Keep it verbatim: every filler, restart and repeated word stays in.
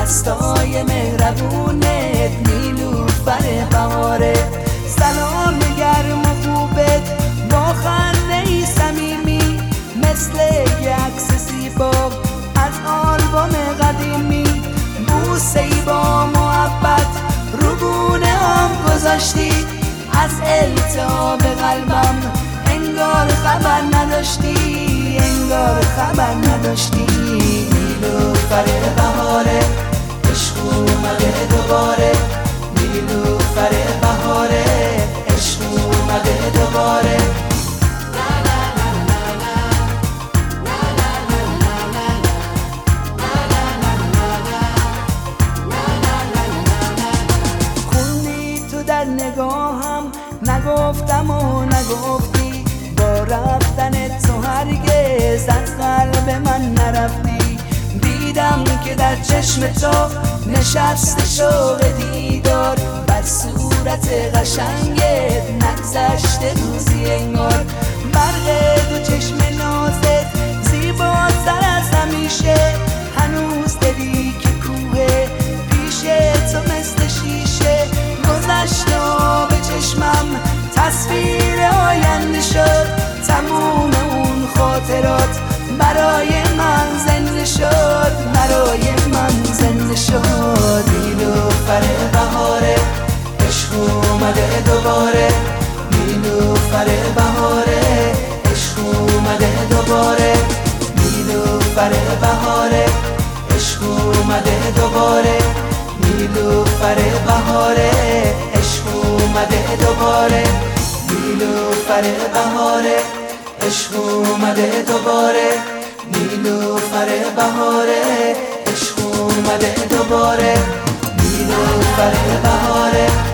دستای مهربونت نیلوفر بهاره. سلام گرم و خوبت با خنده ای صمیمی، مثل یک عکس زیبا از آلبوم قدیمی. بوسه ای با محبت رو گونه هم گذاشتی، از التهاب قلبم انگار خبر نداشتی، انگار خبر نداشتی. نیلوفر بهاره عشق اومده دوباره، نیلوفر بهاره عشق اومده دوباره. خوندی تو در نگاهم، نگفتم و نگفتی، با رفتن تو هرگز از قلب من نرفتی. دیدم که در چشم تو نشسته شوق دیدار، بر صورت قشنگت نگذشته روزی انگار. برق دو چشم نازت زیباتر از همیشه، هنوز دلی که کوه پیش تو مثل شیشه. گذشت و به چشمم تصویر آینده شد، تموم اون خاطرات برای من زنده شد، برای من زنده شد. نیلوفر بهاره عشق اومده دوباره، نیلوفر بهاره عشق اومده دوباره، نیلوفر بهاره عشق اومده دوباره، نیلوفر بهاره عشق اومده دوباره، نیلوفر بهاره عشق اومده دوباره، نیلوفر بهاره عشق اومده دوباره، نیلوفر بهاره.